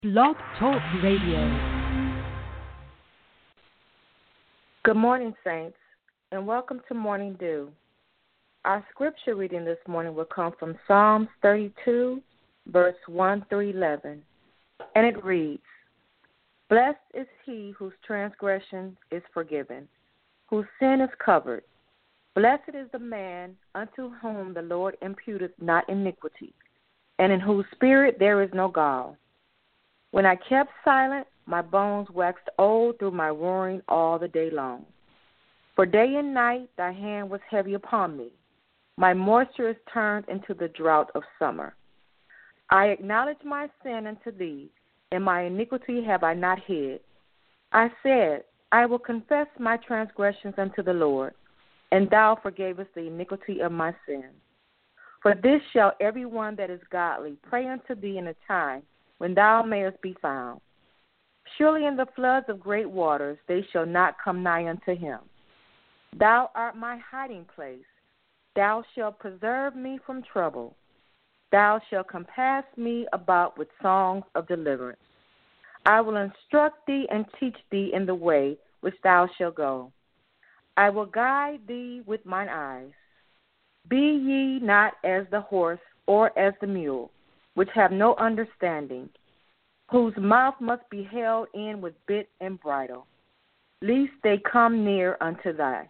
Blog Talk Radio. Good morning, Saints, and welcome to Morning Dew. Our scripture reading this morning will come from Psalms 32, verse 1 through 11, and it reads, "Blessed is he whose transgression is forgiven, whose sin is covered. Blessed is the man unto whom the Lord imputeth not iniquity, and in whose spirit there is no gall. When I kept silent, my bones waxed old through my roaring all the day long. For day and night thy hand was heavy upon me. My moisture is turned into the drought of summer. I acknowledge my sin unto thee, and my iniquity have I not hid. I said, I will confess my transgressions unto the Lord, and thou forgavest the iniquity of my sins. For this shall every one that is godly pray unto thee in a time when thou mayest be found. Surely in the floods of great waters they shall not come nigh unto him. Thou art my hiding place. Thou shalt preserve me from trouble. Thou shalt compass me about with songs of deliverance. I will instruct thee and teach thee in the way which thou shalt go. I will guide thee with mine eyes. Be ye not as the horse or as the mule, which have no understanding, whose mouth must be held in with bit and bridle, lest they come near unto thee.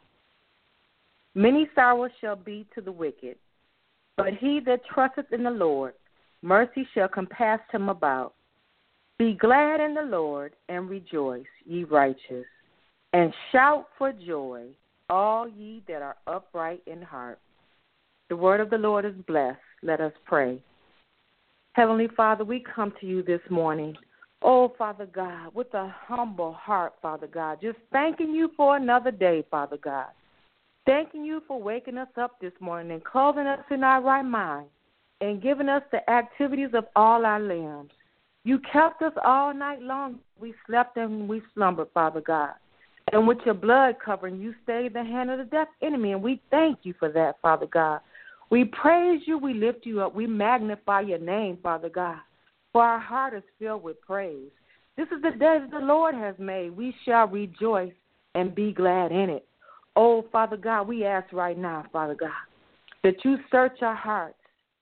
Many sorrows shall be to the wicked, but he that trusteth in the Lord, mercy shall compass him about. Be glad in the Lord, and rejoice, ye righteous, and shout for joy, all ye that are upright in heart." The word of the Lord is blessed. Let us pray. Heavenly Father, we come to you this morning, oh, Father God, with a humble heart, Father God, just thanking you for another day, Father God. Thanking you for waking us up this morning and clothing us in our right mind and giving us the activities of all our limbs. You kept us all night long. We slept and we slumbered, Father God. And with your blood covering, you stayed the hand of the death enemy, and we thank you for that, Father God. We praise you, we lift you up, we magnify your name, Father God, for our heart is filled with praise. This is the day that the Lord has made. We shall rejoice and be glad in it. Oh, Father God, we ask right now, Father God, that you search our hearts.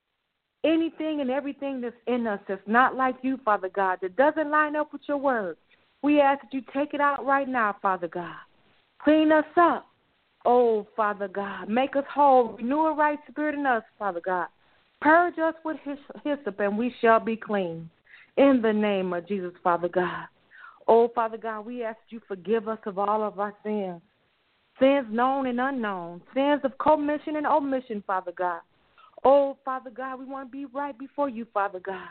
Anything and everything that's in us that's not like you, Father God, that doesn't line up with your word, we ask that you take it out right now, Father God. Clean us up. Oh, Father God, make us whole. Renew a right spirit in us, Father God. Purge us with hyssop, and we shall be clean. In the name of Jesus, Father God. Oh, Father God, we ask you forgive us of all of our sins. Sins known and unknown. Sins of commission and omission, Father God. Oh, Father God, we want to be right before you, Father God.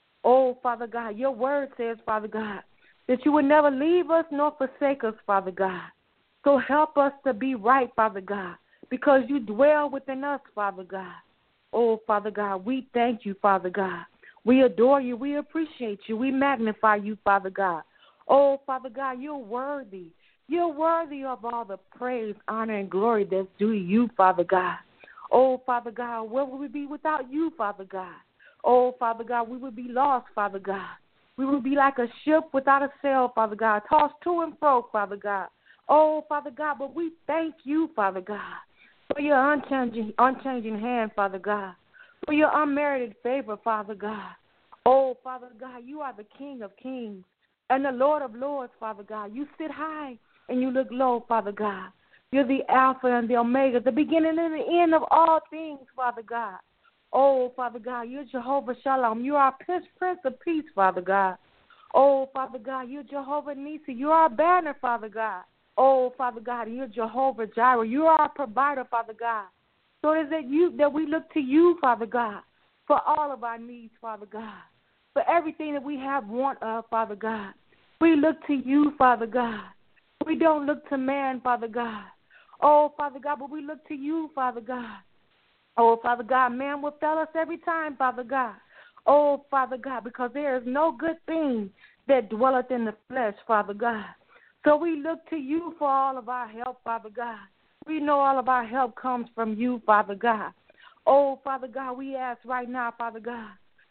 Oh, Father God, your word says, Father God, that you would never leave us nor forsake us, Father God. So help us to be right, Father God, because you dwell within us, Father God. Oh, Father God, we thank you, Father God. We adore you. We appreciate you. We magnify you, Father God. Oh, Father God, you're worthy. You're worthy of all the praise, honor, and glory that's due you, Father God. Oh, Father God, where would we be without you, Father God? Oh, Father God, we would be lost, Father God. We would be like a ship without a sail, Father God, tossed to and fro, Father God. Oh, Father God, but we thank you, Father God, for your unchanging hand, Father God, for your unmerited favor, Father God. Oh, Father God, you are the King of kings and the Lord of lords, Father God. You sit high and you look low, Father God. You're the Alpha and the Omega, the beginning and the end of all things, Father God. Oh, Father God, you're Jehovah Shalom. You are Prince of Peace, Father God. Oh, Father God, you're Jehovah Nisi. You are our banner, Father God. Oh, Father God, you're Jehovah Jireh. You are our provider, Father God. So it is that we look to you, Father God, for all of our needs, Father God, for everything that we have want of, Father God. We look to you, Father God. We don't look to man, Father God. Oh, Father God, but we look to you, Father God. Oh, Father God, man will fail us every time, Father God. Oh, Father God, because there is no good thing that dwelleth in the flesh, Father God. So we look to you for all of our help, Father God. We know all of our help comes from you, Father God. Oh, Father God, we ask right now, Father God,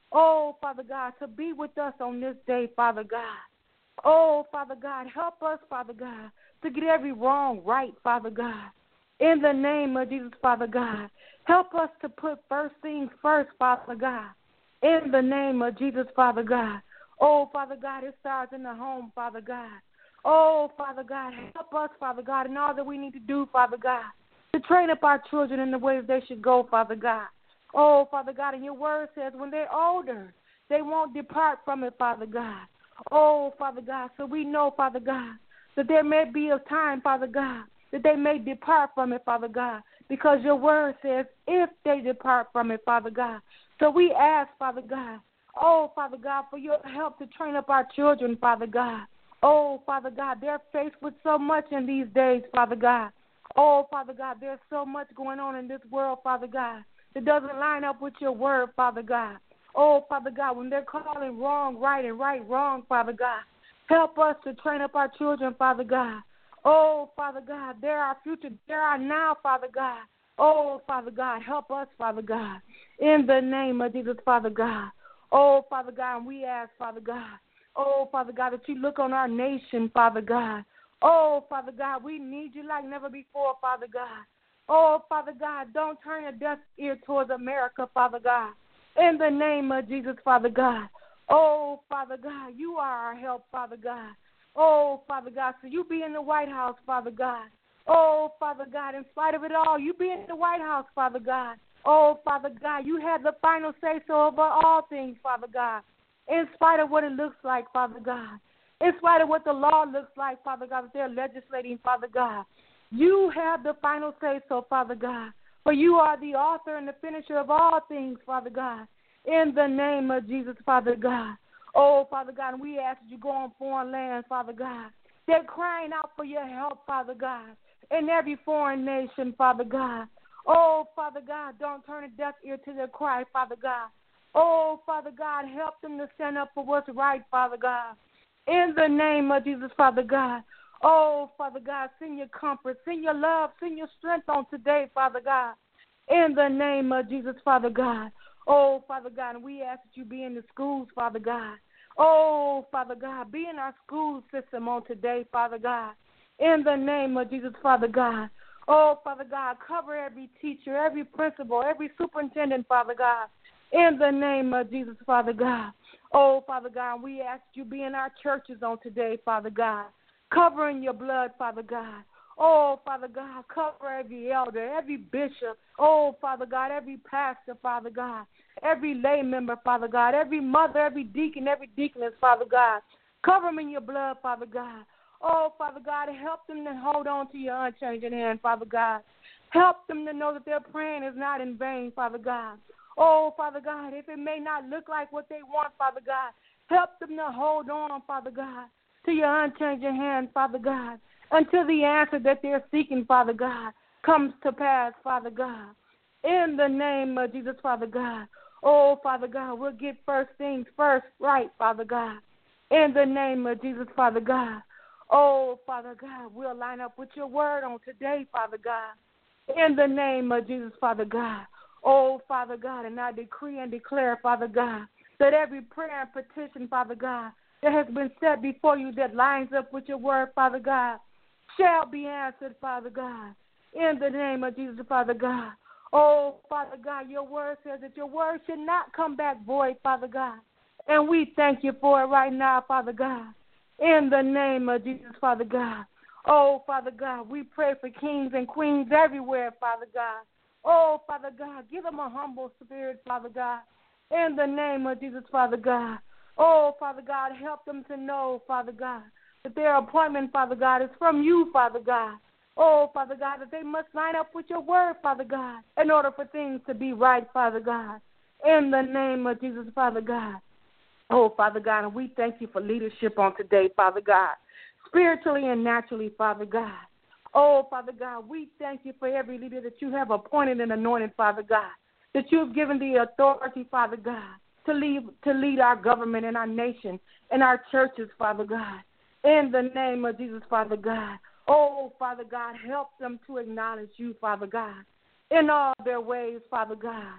Oh, Father God, to be with us on this day, Father God. Oh, Father God, help us, Father God, to get every wrong right, Father God. In the name of Jesus, Father God, help us to put first things first, Father God. In the name of Jesus, Father God. Oh, Father God, it starts in the home, Father God. Oh, Father God, help us, Father God, in all that we need to do, Father God, to train up our children in the ways they should go, Father God. Oh, Father God, and your word says when they're older, they won't depart from it, Father God. Oh, Father God, so we know, Father God, that there may be a time, Father God, that they may depart from it, Father God, because your word says if they depart from it, Father God. So we ask, Father God, oh, Father God, for your help to train up our children, Father God. Oh, Father God, they're faced with so much in these days, Father God. Oh, Father God, there's so much going on in this world, Father God, that doesn't line up with your word, Father God. Oh, Father God, when they're calling wrong right and right wrong, Father God, help us to train up our children, Father God. Oh, Father God, they're our future. They're our now, Father God. Oh, Father God, help us, Father God, in the name of Jesus, Father God. Oh, Father God, and we ask, Father God, oh, Father God, that you look on our nation, Father God. Oh, Father God, we need you like never before, Father God. Oh, Father God, don't turn a deaf ear towards America, Father God. In the name of Jesus, Father God. Oh, Father God, you are our help, Father God. Oh, Father God, so you be in the White House, Father God. Oh, Father God, in spite of it all, you be in the White House, Father God. Oh, Father God, you have the final say-so over all things, Father God. In spite of what it looks like, Father God. In spite of what the law looks like, Father God, that they're legislating, Father God. You have the final say-so, Father God. For you are the author and the finisher of all things, Father God. In the name of Jesus, Father God. Oh, Father God, and we ask that you go on foreign lands, Father God. They're crying out for your help, Father God, in every foreign nation, Father God. Oh, Father God, don't turn a deaf ear to their cry, Father God. Oh, Father God, help them to stand up for what's right, Father God. In the name of Jesus, Father God. Oh, Father God, send your comfort, send your love, send your strength on today, Father God. In the name of Jesus, Father God. Oh, Father God, and we ask that you be in the schools, Father God. Oh, Father God, be in our school system on today, Father God. In the name of Jesus, Father God. Oh, Father God, cover every teacher, every principal, every superintendent, Father God. In the name of Jesus, Father God. Oh, Father God, we ask you be in our churches on today, Father God. Cover in your blood, Father God. Oh, Father God, cover every elder, every bishop. Oh, Father God, every pastor, Father God. Every lay member, Father God. Every mother, every deacon, every deaconess, Father God. Cover them in your blood, Father God. Oh, Father God, help them to hold on to your unchanging hand, Father God. Help them to know that their praying is not in vain, Father God. Oh, Father God, if it may not look like what they want, Father God, help them to hold on, Father God, to your unchanging hand, Father God, until the answer that they're seeking, Father God, comes to pass, Father God. In the name of Jesus, Father God. Oh, Father God, we'll get first things first right, Father God. In the name of Jesus, Father God. Oh, Father God, we'll line up with your word on today, Father God. In the name of Jesus, Father God. Oh, Father God, and I decree and declare, Father God, that every prayer and petition, Father God, that has been set before you that lines up with your word, Father God, shall be answered, Father God. In the name of Jesus, Father God. Oh, Father God, your word says that your word should not come back void, Father God. And we thank you for it right now, Father God. In the name of Jesus, Father God. Oh, Father God, we pray for kings and queens everywhere, Father God. Oh, Father God, give them a humble spirit, Father God. In the name of Jesus, Father God. Oh, Father God, help them to know, Father God, that their appointment, Father God, is from you, Father God. Oh, Father God, that they must line up with your word, Father God, in order for things to be right, Father God. In the name of Jesus, Father God. Oh, Father God, and we thank you for leadership on today, Father God, spiritually and naturally, Father God. Oh, Father God, we thank you for every leader that you have appointed and anointed, Father God, that you have given the authority, Father God, to lead our government and our nation and our churches, Father God. In the name of Jesus, Father God. Oh, Father God, help them to acknowledge you, Father God, in all their ways, Father God.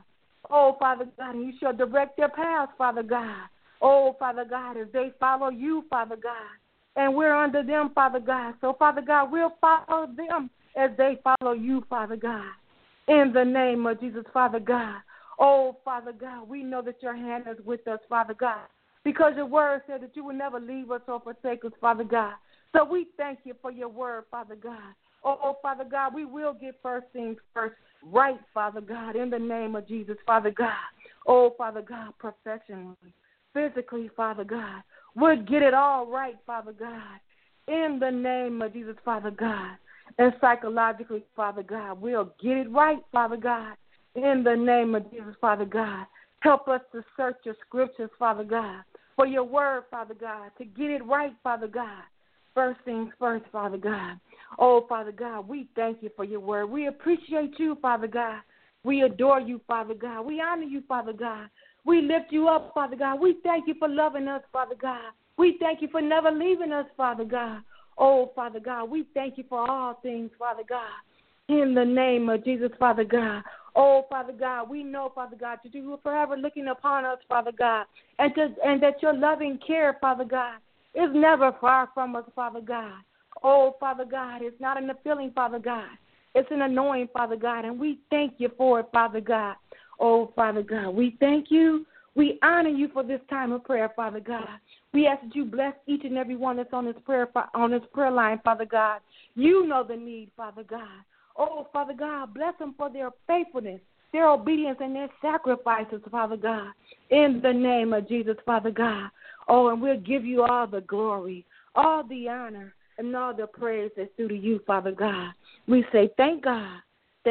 Oh, Father God, and you shall direct their paths, Father God. Oh, Father God, as they follow you, Father God. And we're under them, Father God. So, Father God, we'll follow them as they follow you, Father God. In the name of Jesus, Father God. Oh, Father God, we know that your hand is with us, Father God, because your word said that you will never leave us or forsake us, Father God. So we thank you for your word, Father God. Oh, Father God, we will get first things first right, Father God, in the name of Jesus, Father God. Oh, Father God, professionally, physically, Father God. We'll get it all right, Father God, in the name of Jesus, Father God. And psychologically, Father God, we'll get it right, Father God, in the name of Jesus, Father God. Help us to search your scriptures, Father God, for your word, Father God, to get it right, Father God. First things first, Father God. Oh, Father God, we thank you for your word. We appreciate you, Father God. We adore you, Father God. We honor you, Father God. We lift you up, Father God. We thank you for loving us, Father God. We thank you for never leaving us, Father God. Oh, Father God, we thank you for all things, Father God. In the name of Jesus, Father God. Oh, Father God, we know, Father God, that you are forever looking upon us, Father God, and that your loving care, Father God, is never far from us, Father God. Oh, Father God, it's not in the feeling, Father God. It's an anointing, Father God, and we thank you for it, Father God. Oh, Father God, we thank you. We honor you for this time of prayer, Father God. We ask that you bless each and every one that's on this prayer line, Father God. You know the need, Father God. Oh, Father God, bless them for their faithfulness, their obedience, and their sacrifices, Father God. In the name of Jesus, Father God. Oh, and we'll give you all the glory, all the honor, and all the praise that's due to you, Father God. We say thank God,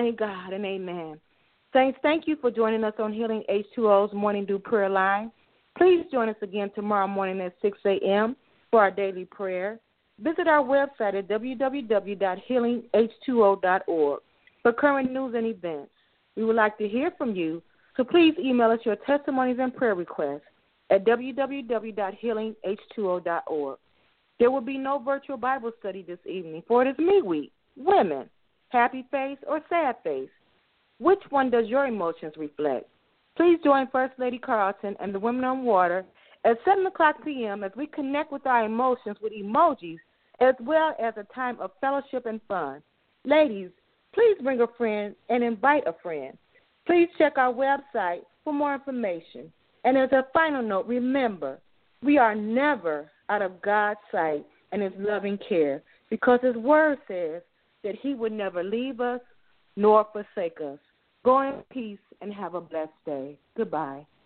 and amen. Saints, thank you for joining us on Healing H2O's Morning Dew Prayer Line. Please join us again tomorrow morning at 6 a.m. for our daily prayer. Visit our website at www.healingh2o.org for current news and events. We would like to hear from you, so please email us your testimonies and prayer requests at www.healingh2o.org. There will be no virtual Bible study this evening, for it is midweek. Women, happy face or sad face? Which one does your emotions reflect? Please join First Lady Carlton and the Women on Water at 7 o'clock p.m. as we connect with our emotions with emojis, as well as a time of fellowship and fun. Ladies, please bring a friend and invite a friend. Please check our website for more information. And as a final note, remember, we are never out of God's sight and his loving care, because his word says that he would never leave us nor forsake us. Go in peace and have a blessed day. Goodbye.